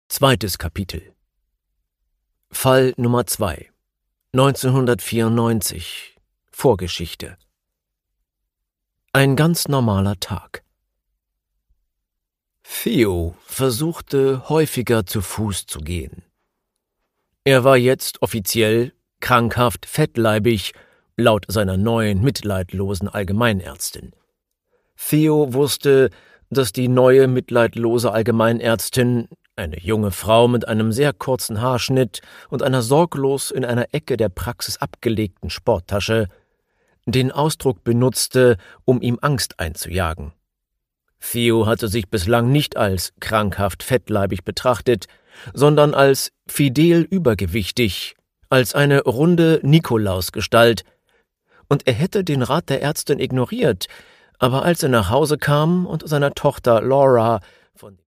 Zweites Kapitel. Fall Nummer 2. 1994. Vorgeschichte. Ein ganz normaler Tag. Theo versuchte häufiger zu Fuß zu gehen. Er war jetzt offiziell krankhaft fettleibig, laut seiner neuen, mitleidlosen Allgemeinärztin. Theo wusste, dass die neue, mitleidlose Allgemeinärztin, eine junge Frau mit einem sehr kurzen Haarschnitt und einer sorglos in einer Ecke der Praxis abgelegten Sporttasche, den Ausdruck benutzte, um ihm Angst einzujagen. Theo hatte sich bislang nicht als krankhaft fettleibig betrachtet, sondern als fidel übergewichtig, als eine runde Nikolausgestalt, und er hätte den Rat der Ärztin ignoriert, aber als er nach Hause kam und seiner Tochter Laura von